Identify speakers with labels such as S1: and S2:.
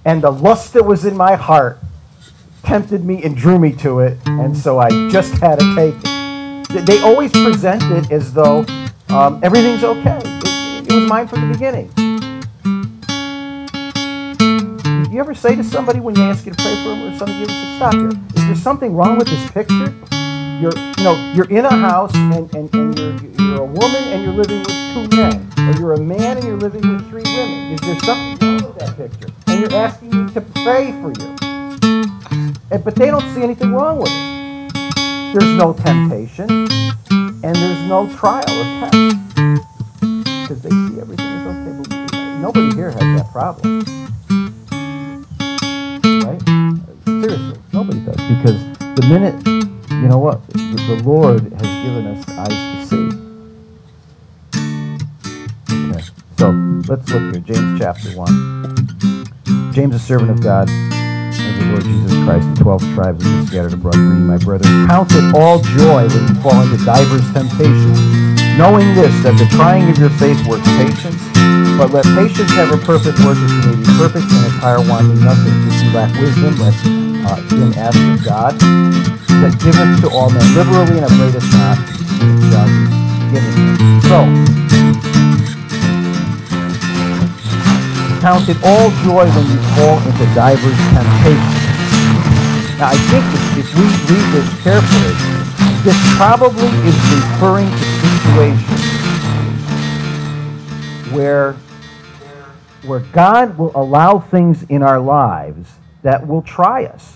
S1: and the lust that was in my heart tempted me and drew me to it, and so I just had to take it. They always present it as though everything's okay. It was mine from the beginning. You ever say to somebody when they ask you to pray for them or something, you ever say, stop here. Is there something wrong with this picture? You're in a house and you're a woman and you're living with two men. Or you're a man and you're living with three women. Is there something wrong with that picture? And you're asking me to pray for you. But they don't see anything wrong with it. There's no temptation and there's no trial or test. Because they see everything is okay. But nobody here has that problem. Right? Seriously, nobody does. Because the minute, you know what, the Lord has given us eyes to see. Okay, so let's look here. James chapter 1. James, a servant of God, of the Lord Jesus Christ, the 12 tribes of the scattered abroad, reading, my brethren, count it all joy when you fall into divers temptations, knowing this, that the trying of your faith works patience. But let patience have a perfect work, that you may be perfect and entire, wanting nothing. If you lack wisdom, let him ask of God, that giveth to all men liberally and upbraideth not, and it shall be given him. So, count it all joy when you fall into divers temptations. Now, I think if we read this carefully, this probably is referring to situations where God will allow things in our lives that will try us.